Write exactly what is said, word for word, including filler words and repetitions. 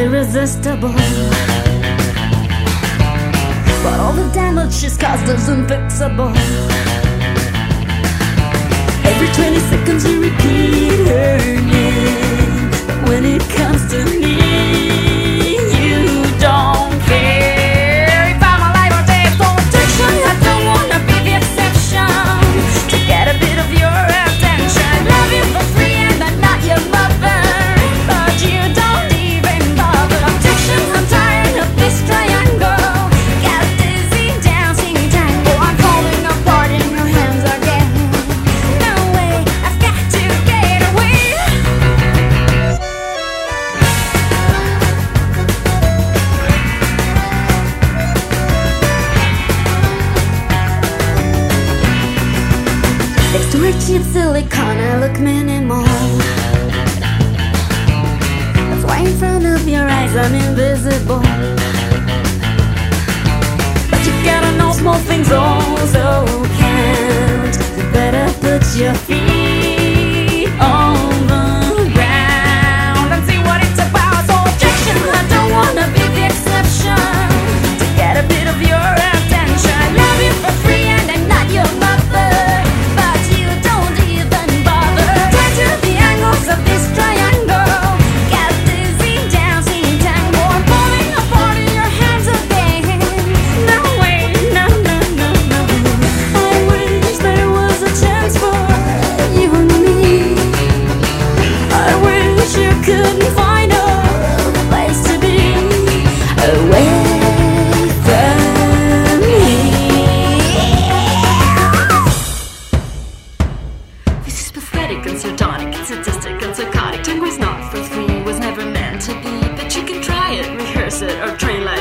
irresistible. But all the damage she's caused is unfixable. Every twenty seconds you repeat her name, but when it comes to me, you don't care. If I'm alive or dead, for protection, I don't wanna be the exception. To get a bit of your attention, love you for free and I'm not your mother, but you don't even bother. Objection, I'm tired of this triangle. Got dizzy dancing tango. I'm falling apart in your hands again. No way, I've got to get away. Next to her cheap silicone, I look minimal. That's why in front of your eyes I'm invisible. But you gotta know small things also count. You better put your feet on the ground and see what it's about. So objection, I don't wanna be the exception. To get a bit of your attention, I love you for free and I'm not your mother, but you don't even bother. Try to the angles of this triangle. Got dizzy dancing tango. I'm falling apart in your hands again. No way, no, no, no, no. I wish there was a chance for you and me. I wish you couldn't find a place to be away from me. This is pathetic and sardonic, it's sadistic and psychotic. Tango's not for free, was never meant to be. But you can try it, rehearse it, or train like